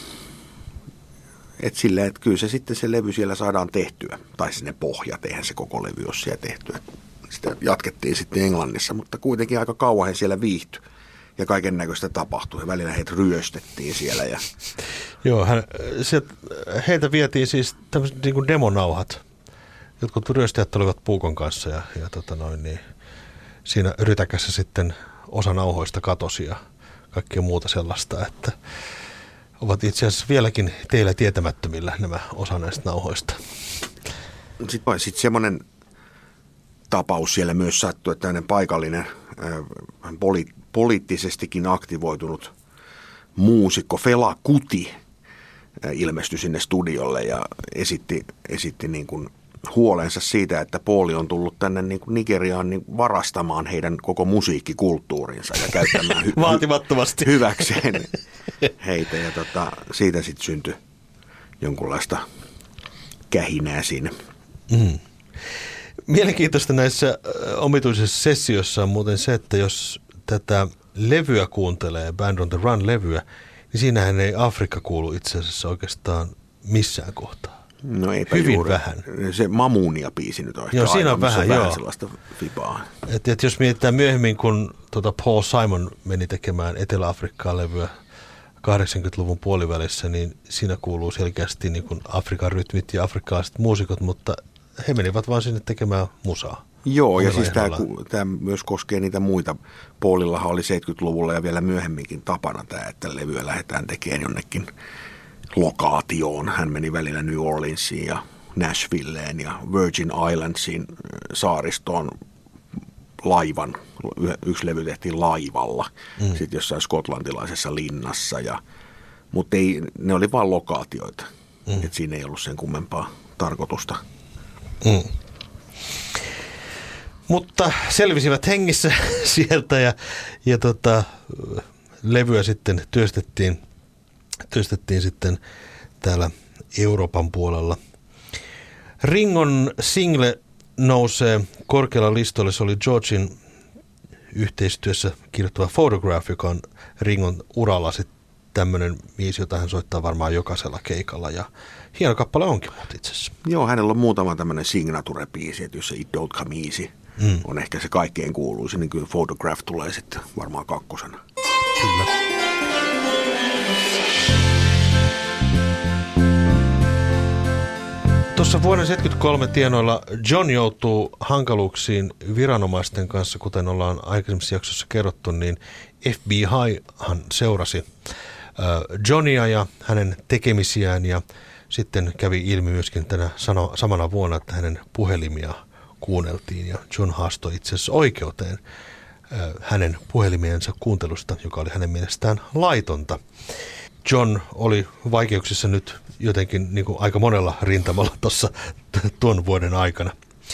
että silleen, että kyllä se sitten se levy siellä saadaan tehtyä, tai sinne pohjat, eihän se koko levy ole siellä tehtyä. Sitä jatkettiin sitten Englannissa, mutta kuitenkin aika kauan he siellä viihtyi ja kaiken näköistä tapahtui. Ja välillä heitä ryöstettiin siellä. Ja joo, heiltä vietiin siis tämmöiset niin kuin demonauhat. Jotkut ryöstäjät olivat puukon kanssa ja niin, siinä rytäkässä sitten osa nauhoista katosi ja kaikkea muuta sellaista, että ovat itse asiassa vieläkin teillä tietämättömillä nämä osa näistä nauhoista. Sitten semmoinen tapaus siellä myös sattui, että tämmöinen paikallinen poliittisestikin aktivoitunut muusikko Fela Kuti ilmestyi sinne studiolle ja esitti niin kuin huolensa siitä, että Pauli on tullut tänne niin kuin Nigeriaan niin varastamaan heidän koko musiikkikulttuurinsa ja käyttämään vaatimattomasti hyväkseen heitä. Ja siitä sitten syntyi jonkunlaista kähinää siinä. Mm. Mielenkiintoista näissä omituisissa sessioissa on muuten se, että jos tätä levyä kuuntelee, Band on the Run-levyä, niin siinähän ei Afrikka kuulu itse asiassa oikeastaan missään kohtaa. No eipä hyvin juuri. vähän. Se Mamunia-biisi nyt on ehkä joo, siinä on vähän, vähän sellaista fibaa. Et jos mietitään myöhemmin, kun Paul Simon meni tekemään Etelä-Afrikkaan levyä 80-luvun puolivälissä, niin siinä kuuluu selkeästi niin kuin Afrikan rytmit ja afrikkalaiset muusikot, mutta he menivät vaan sinne tekemään musaa. Joo, ja siis tämä myös koskee niitä muita. Paulillahan oli 70-luvulla ja vielä myöhemminkin tapana tämä, että levyä lähdetään tekemään jonnekin lokaatioon. Hän meni välillä New Orleansiin ja Nashvilleen ja Virgin Islandsiin saaristoon laivan. Yksi levy tehtiin laivalla, sitten jossain skotlantilaisessa linnassa. Mutta ne oli vaan lokaatioita, että siinä ei ollut sen kummempaa tarkoitusta. Mutta selvisivät hengissä sieltä ja levyä sitten työstettiin sitten täällä Euroopan puolella. Ringon single nousee korkealla listoilla. Se oli Georgin yhteistyössä kirjoittava Photograph, joka on Ringon uralla sitten tämmöinen biisi, jota hän soittaa varmaan jokaisella keikalla. Ja hieno kappale onkin itse asiassa. Joo, hänellä on muutama tämmöinen signature-biisi, että jos se It Don't Come Easy on ehkä se kaikkein kuuluisin, niin kyllä Photograph tulee sitten varmaan kakkosena. Kyllä. Tuossa vuoden 1973 tienoilla John joutuu hankaluuksiin viranomaisten kanssa, kuten ollaan aikaisemmissa jaksossa kerrottu, niin FBIhan seurasi Johnia ja hänen tekemisiään ja sitten kävi ilmi myöskin tänä samana vuonna, että hänen puhelimia kuunneltiin ja John haastoi itse asiassa oikeuteen hänen puhelimiensa kuuntelusta, joka oli hänen mielestään laitonta. John oli vaikeuksissa nyt jotenkin niin kuin aika monella rintamalla tuossa tuon vuoden aikana.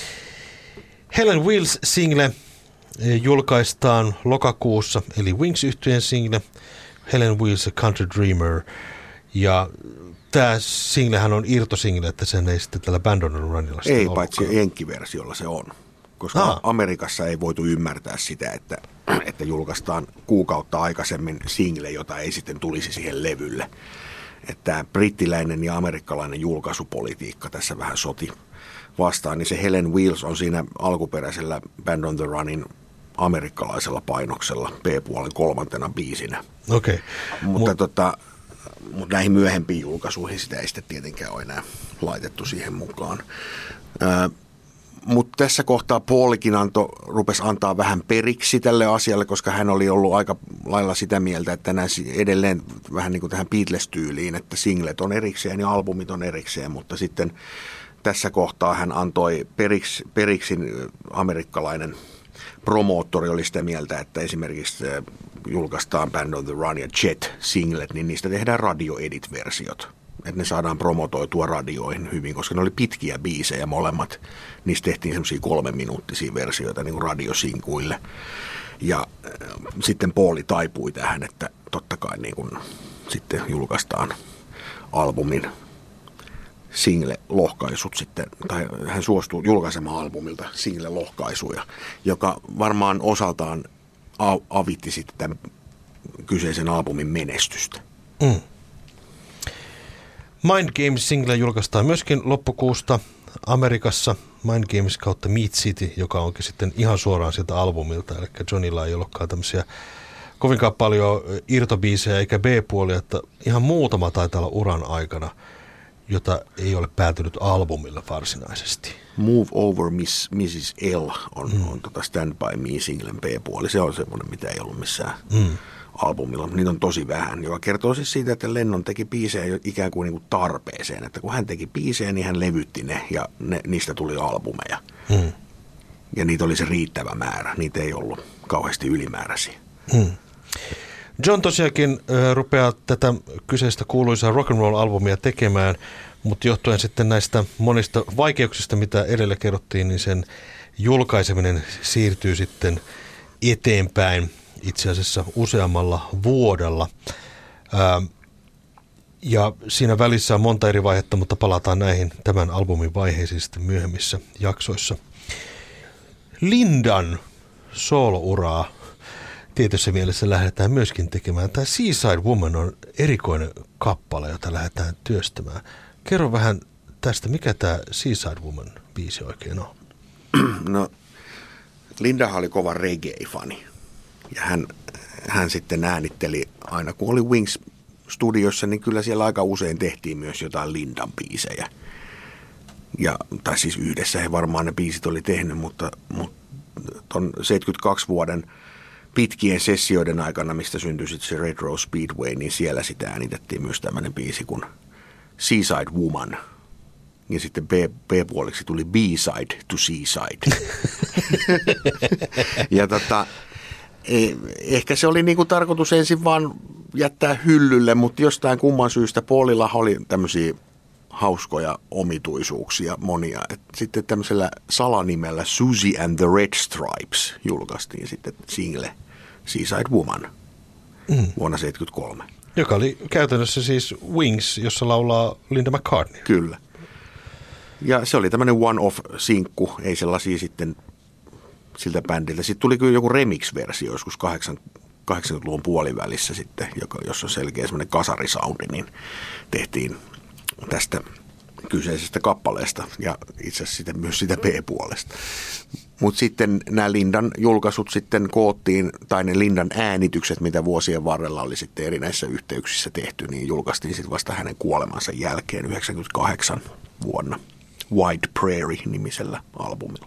Helen Wills-single julkaistaan lokakuussa, eli Wings-yhtyeen single, Helen Wills A Country Dreamer. Ja tämä singlehän on irtosingle, että sen ei sitten tällä Band on the Runilla ei, paitsi jenkkiversiolla se on. Koska Amerikassa ei voitu ymmärtää sitä, että julkaistaan kuukautta aikaisemmin single, jota ei sitten tulisi siihen levylle. Että brittiläinen ja amerikkalainen julkaisupolitiikka tässä vähän soti vastaan, niin se Helen Wills on siinä alkuperäisellä Band on the Runin amerikkalaisella painoksella B-puolen 3. biisinä. Okay. Mutta näihin myöhempiin julkaisuihin sitä ei sitten tietenkään ole enää laitettu siihen mukaan. Mutta tässä kohtaa Paulikin rupesi antaa vähän periksi tälle asialle, koska hän oli ollut aika lailla sitä mieltä, että edelleen vähän niin kuin tähän Beatles-tyyliin, että singlet on erikseen ja albumit on erikseen, mutta sitten tässä kohtaa hän antoi periksi amerikkalainen promoottori oli sitä mieltä, että esimerkiksi julkaistaan Band on the Run ja Jet-singlet, niin niistä tehdään radio-edit-versiot. Että ne saadaan promotoitua radioihin hyvin, koska ne oli pitkiä biisejä molemmat. Niistä tehtiin semmoisia 3-minuuttisia versioita niin kuin radiosinkuille. Ja sitten Pauli taipui tähän, että totta kai niin kuin sitten julkaistaan albumin single-lohkaisut sitten, tai hän suostuu julkaisemaan albumilta single-lohkaisuja, joka varmaan osaltaan avitti sitten tämän kyseisen albumin menestystä. Mind Games-single julkaistaan myöskin loppukuusta Amerikassa. Mind Games kautta Meat City, joka onkin sitten ihan suoraan sieltä albumilta. Eli Johnilla ei ollutkaan tämmöisiä kovinkaan paljon irtobiisejä eikä B-puolia, että ihan muutama taitaa olla uran aikana, jota ei ole päätynyt albumilla varsinaisesti. Move Over Mrs. L on Stand By Me-singlen B-puoli. Se on semmoinen, mitä ei ollut missään albumilla. Niitä on tosi vähän, joka kertoo siis siitä, että Lennon teki biisejä ikään kuin niinku tarpeeseen. Että kun hän teki biisejä, niin hän levytti ne ja niistä tuli albumeja. Ja niitä oli se riittävä määrä. Niitä ei ollut kauheasti ylimääräisiä. John tosiaankin rupeaa tätä kyseistä kuuluisaa rock'n'roll-albumia tekemään, mutta johtuen sitten näistä monista vaikeuksista, mitä edellä kerrottiin, niin sen julkaiseminen siirtyy sitten eteenpäin itse asiassa useammalla vuodella. Ja siinä välissä on monta eri vaihetta, mutta palataan näihin tämän albumin vaiheisiin sitten myöhemmissä jaksoissa. Lindan soolouraa tietyssä mielessä lähdetään myöskin tekemään. Tämä Seaside Woman on erikoinen kappale, jota lähdetään työstämään. Kerro vähän tästä, mikä tämä Seaside Woman-biisi oikein on? No, Lindahan oli kova reggae-fani ja hän sitten äänitteli aina, kun oli Wings studiossa, niin kyllä siellä aika usein tehtiin myös jotain Lindan biisejä. Tai siis yhdessä he varmaan ne biisit oli tehnyt, mutta ton 72 vuoden pitkien sessioiden aikana, mistä syntyi sitten se Red Rose Speedway, niin siellä sitä äänitettiin myös tämmöinen biisi kuin Seaside Woman. Ja sitten B-puoliksi tuli B-side to Seaside. Ja ehkä se oli niinku tarkoitus ensin vaan jättää hyllylle, mutta jostain kumman syystä Paulilla oli tämmöisiä hauskoja omituisuuksia monia. Sitten tämmöisellä salanimellä Susie and the Red Stripes julkaistiin sitten single Seaside Woman vuonna 1973. Joka oli käytännössä siis Wings, jossa laulaa Linda McCartney. Kyllä. Ja se oli tämmöinen one-off-sinkku, ei sellaisia sitten siltä bändiltä. Sitten tuli kyllä joku remix-versio joskus 80-luvun puolivälissä sitten, jossa on selkeä semmoinen kasarisoundi, niin tehtiin tästä kyseisestä kappaleesta ja itse asiassa sitten myös sitä B-puolesta. Mutta sitten nämä Lindan julkaisut sitten koottiin, tai ne Lindan äänitykset, mitä vuosien varrella oli sitten erinäisissä yhteyksissä tehty, niin julkaistiin sitten vasta hänen kuolemansa jälkeen 1998 vuonna White Prairie-nimisellä albumilla.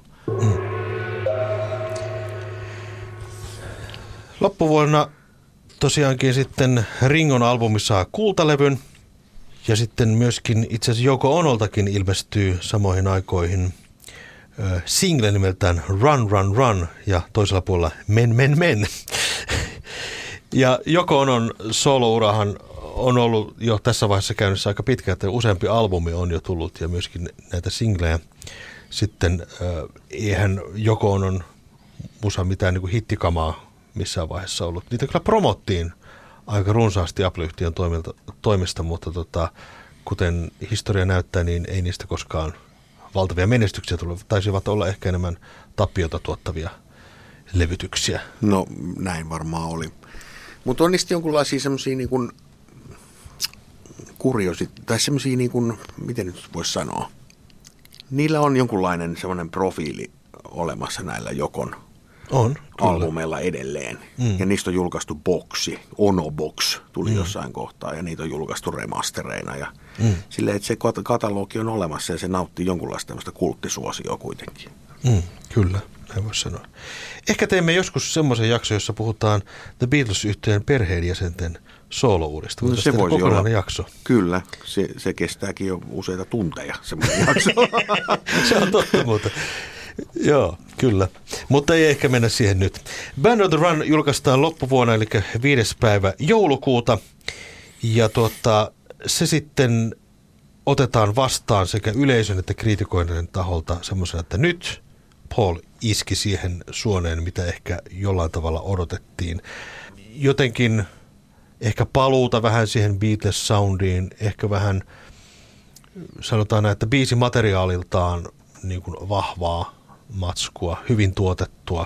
Loppuvuonna tosiaankin sitten Ringon albumi saa kultalevyn ja sitten myöskin itse asiassa Yoko Onoltakin ilmestyy samoihin aikoihin single nimeltään Run Run Run ja toisella puolella Men Men Men. Ja Yoko Onon solourahan on ollut jo tässä vaiheessa käynnissä aika pitkä, että useampi albumi on jo tullut ja myöskin näitä singlejä. Sitten eihän Yoko Onon musa mitään niin kuin hittikamaa missään vaiheessa ollut. Niitä kyllä promottiin aika runsaasti Apple-yhtiön toimesta, mutta kuten historia näyttää, niin ei niistä koskaan valtavia menestyksiä tullut. Taisivat olla ehkä enemmän tappiota tuottavia levytyksiä. No näin varmaan oli. Mutta on niistä jonkunlaisia semmoisia niin kuin tai semmoisia niin kuin, miten nyt voisi sanoa, niillä on jonkunlainen semmoinen profiili olemassa näillä Yokon albumeilla edelleen. Ja niistä on julkaistu boksi, Ono Box tuli jossain kohtaa ja niitä on julkaistu remastereina. Ja silleen, että se katalogi on olemassa ja se nauttii jonkunlaista tämmöistä kulttisuosioa kuitenkin. Kyllä, näin voisi sanoa. Ehkä teemme joskus semmoisen jakson, jossa puhutaan The Beatles-yhtiön perheenjäsenten soolouudesta. No, se voisi olla jakso. Kyllä, se kestääkin jo useita tunteja semmoinen jakso. Se on totta muuta. Joo, kyllä. Mutta ei ehkä mennä siihen nyt. Band on the Run julkaistaan loppuvuonna, eli 5. päivä joulukuuta. Ja se sitten otetaan vastaan sekä yleisön että kriitikoiden taholta semmoisena, että nyt Paul iski siihen suoneen, mitä ehkä jollain tavalla odotettiin. Jotenkin ehkä paluuta vähän siihen Beatles-soundiin, ehkä vähän sanotaan näin, että biisimateriaaliltaan niin kuin vahvaa matskua, hyvin tuotettua.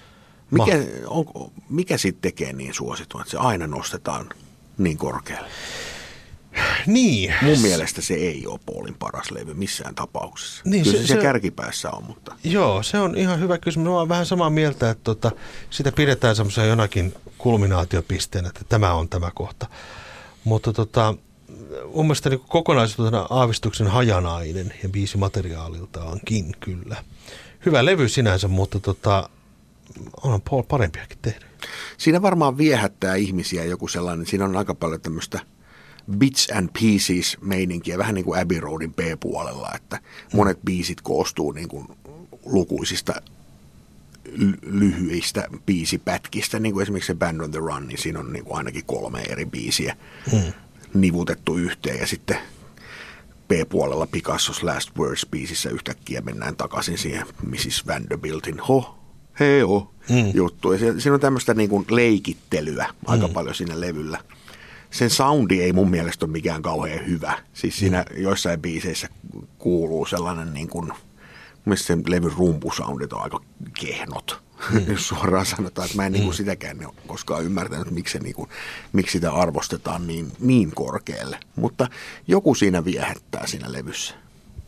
Mikä sitten tekee niin suosittua, että se aina nostetaan niin korkealle? Niin. Mun mielestä se ei ole Paulin paras levy missään tapauksessa. Niin, kyllä se kärkipäässä on, mutta... Joo, se on ihan hyvä kysymys. Mä oon vähän samaa mieltä, että sitä pidetään semmoisen jonakin kulminaatiopisteenä, että tämä on tämä kohta. Mutta mun mielestä niin kokonaisuutena aavistuksen hajanainen ja biisimateriaaliltaankin kyllä. Hyvä levy sinänsä, mutta on Paul parempiakin tehnyt. Siinä varmaan viehättää ihmisiä joku sellainen, siinä on aika paljon tämmöistä bits and pieces -meininkiä, vähän niin kuin Abbey Roadin B-puolella, että monet biisit koostuu niin kuin lukuisista lyhyistä biisipätkistä, niin kuin esimerkiksi se Band on the Run, niin siinä on niin kuin ainakin 3 eri biisiä nivutettu yhteen ja sitten B-puolella Picasso's Last Words-biisissä yhtäkkiä mennään takaisin siihen Mrs. Vanderbiltin juttu. Ja siinä on tämmöistä niin kuin leikittelyä aika paljon siinä levyllä. Sen soundi ei mun mielestä ole mikään kauhean hyvä. Siis siinä joissain biiseissä kuuluu sellainen niin kuin, mielestäni sen levyn rumpusoundit on aika kehnot. Jos suoraan sanotaan, että mä en niin kuin sitäkään koskaan ymmärtänyt, miksi sitä arvostetaan niin korkealle. Mutta joku siinä viehättää siinä levyssä.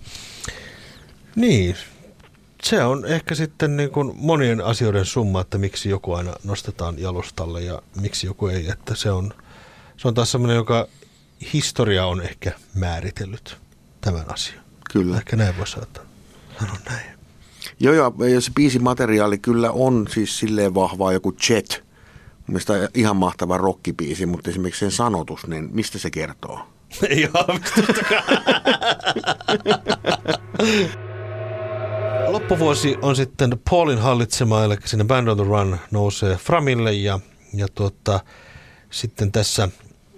Niin, se on ehkä sitten niin kuin monien asioiden summa, että miksi joku aina nostetaan jalustalle ja miksi joku ei. Että se on taas sellainen, joka historia on ehkä määritellyt tämän asian. Kyllä. Ehkä näin voisi sanoa näin. Joo, ja se biisimateriaali kyllä on siis silleen vahvaa, joku Jet. Mielestäni ihan mahtava rockibiisi, mutta esimerkiksi sen sanotus, niin mistä se kertoo? Ei aavistustakaan. Loppuvuosi on sitten Paulin hallitsema, eli sinne Band on the Run nousee framille ja sitten tässä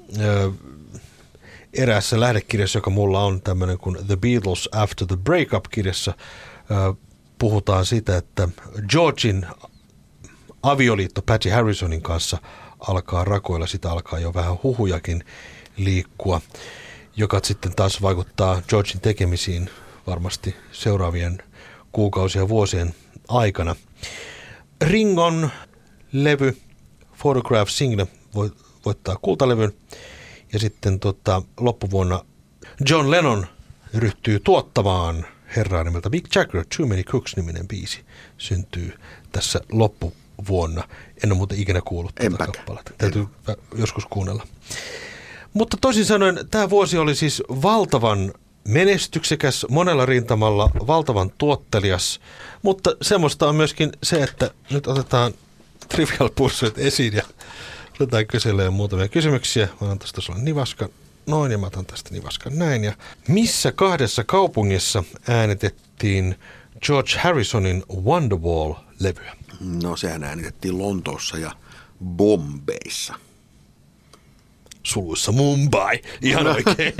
eräässä lähdekirjassa, joka mulla on tämmöinen kuin The Beatles After the Breakup-kirjassa, puhutaan siitä, että Georgein avioliitto Patty Harrisonin kanssa alkaa rakoilla, sitä alkaa jo vähän huhujakin liikkua, joka sitten taas vaikuttaa Georgein tekemisiin varmasti seuraavien kuukausien ja vuosien aikana. Ringon levy, Photograph Single, voittaa kultalevyn ja sitten loppuvuonna John Lennon ryhtyy tuottamaan herraa nimeltä Mick Jagger, Too Many Cooks-niminen biisi syntyy tässä loppuvuonna. En ole muuten ikinä kuullut tätä kappaletta. Täytyy joskus kuunnella. Mutta toisin sanoen tämä vuosi oli siis valtavan menestyksekäs monella rintamalla, valtavan tuottelias, mutta semmoista on myöskin se, että nyt otetaan Trivial Pursuit esiin ja otetaan kyselemään muutamia kysymyksiä. Mä otan tästä sulle nivaskan noin ja mä otan tästä nivaskan näin. Ja missä 2 kaupungissa äänitettiin George Harrisonin Wonderwall-levyä? No sehän äänitettiin Lontoossa ja Bombayssa. Suluissa Mumbai, ihan oikein.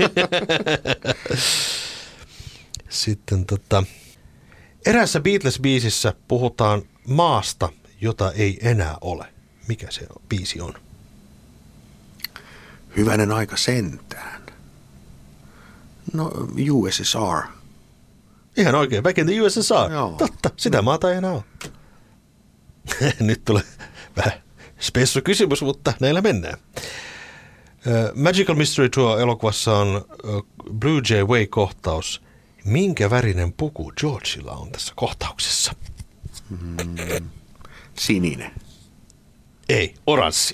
Sitten eräässä Beatles-biisissä puhutaan maasta, jota ei enää ole. Mikä se biisi on? Hyvänen aika sentään. No USSR. Ihan oikein, back in the USSR. Joo. Totta, sitä maata ei enää ole. Nyt tulee vähän spessu kysymys, mutta näillä mennään. Magical Mystery Tour-elokuvassa on Blue Jay Way-kohtaus. Minkä värinen puku Georgella on tässä kohtauksessa? Sininen. Ei, oranssi.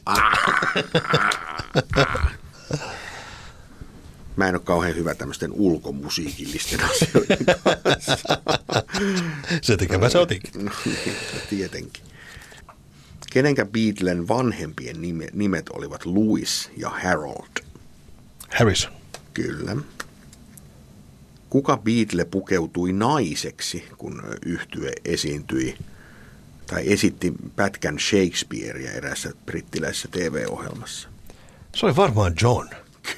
Mä en ole kauhean hyvä tämmöisten ulkomusiikillisten asioiden kanssa. Se tekemä se otinkin. No, tietenkin. Kenenkä Beatlen vanhempien nimet olivat Louis ja Harold? Harrison. Kyllä. Kuka Beatle pukeutui naiseksi, kun yhtye esiintyi tai esitti pätkän Shakespearea eräässä brittiläisessä TV-ohjelmassa? Se oli varmaan John.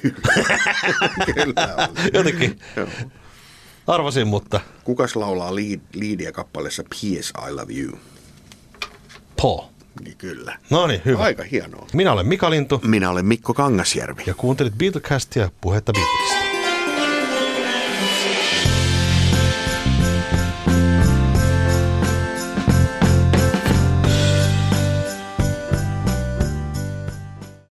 Kyllä oli. Jotenkin arvasin, mutta... Kukas laulaa liidiä kappaleessa P.S. I Love You? Paul. Niin kyllä. No niin, hyvä. Aika hienoa. Minä olen Mika Lintu. Minä olen Mikko Kangasjärvi. Ja kuuntelit Beatlecastia, puhetta Beatlesista.